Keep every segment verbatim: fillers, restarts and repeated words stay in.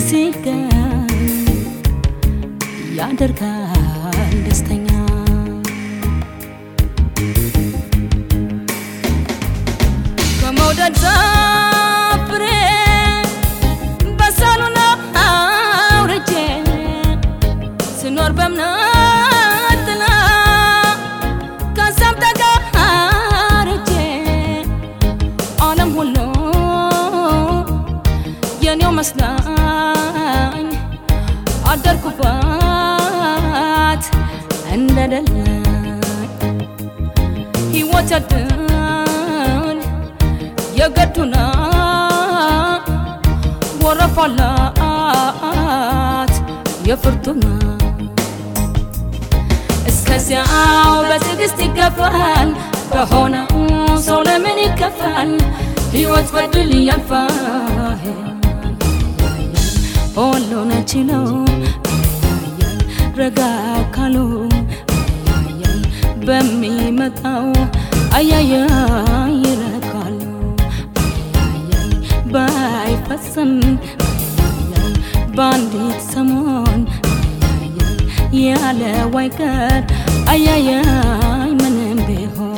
ሲገኝ ያደርጋል ደስተኛ ከመውደድ ዛፍሬ በሳሉና አውርጄ ስኖር በእምነት ጥላ ከሰብ ተጋርጄ ዓለም ሁሉ የኔው መስላኝ አደርኩባት እንደደላኝ ሕይወት ያድን የገዱና ወረፋላት የፍርቱና እስከዚያው በትዕግስት ይገፋል በሆነው ሰው ለምን ይከፋል ሕይወት በድል ያልፋል ሁሉን ችለው ረጋ ካሉ በሚመጣው አያያ ይረካሉ ባይፈጽም ባንዲት ሰሞን ያለ ዋይቀር አያያ ምንም ቢሆን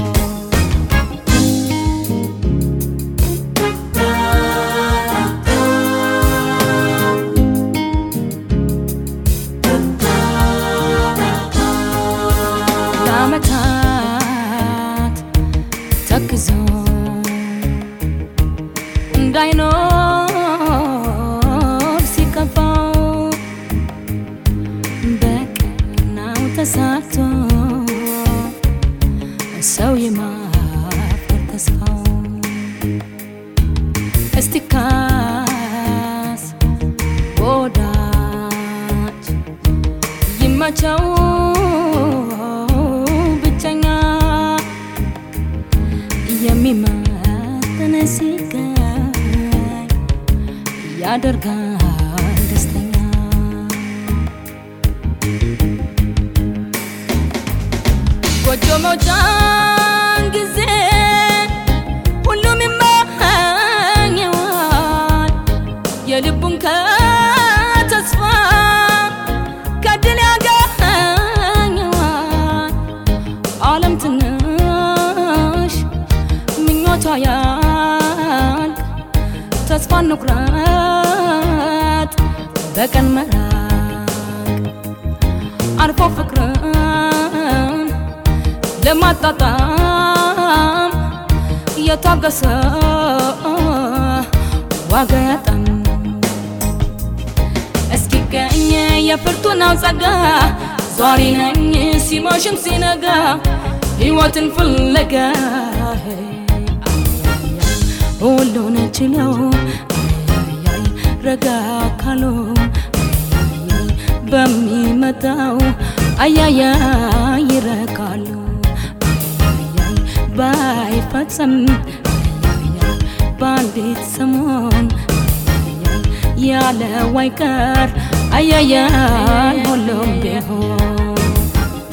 ለዓመታት ተክዞ እንዳይኖር ሲከፋው በቀናው ተሳክቶ ሰው የማፍቀር ተስፋው እስቲካስ ወዳጅ ይመቸው ብቸኛ የሚመጥን ሲገኝ ያደርጋል ደስተኛ ጎጆ መውጫን ጊዜ ሁሉም ይመኘዋል የልቡን ከተስፋ ከድል ያገኘዋል ዓለም ትንሽ ምኞቷ ያልቅ ተስፋ ንቁረጥ በቀን መራቅ አርፎ ፍቅርን ለማጣጣም የታገሰ ዋጋ ያጣም እስኪገኝ የፍርቱናው ጸጋ ዛሬ ነኝ ሲመሽም ሲነጋ ሕይወትን ፍለጋ ሁሉን ችለው ረጋ ካሉ በሚመጣው አያያ ይረካሉ ባይፈጽም ባንዲት ሰሞን ያለ ዋይቀር አያያ ሁሉም ቢሆን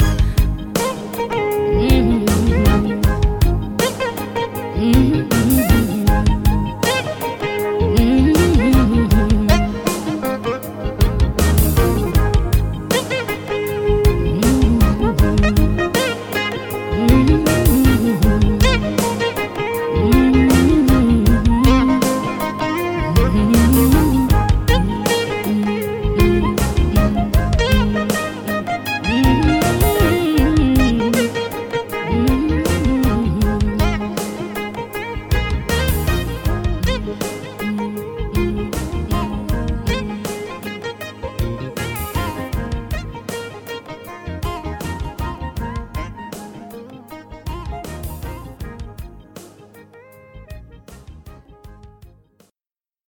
Mm-hmm.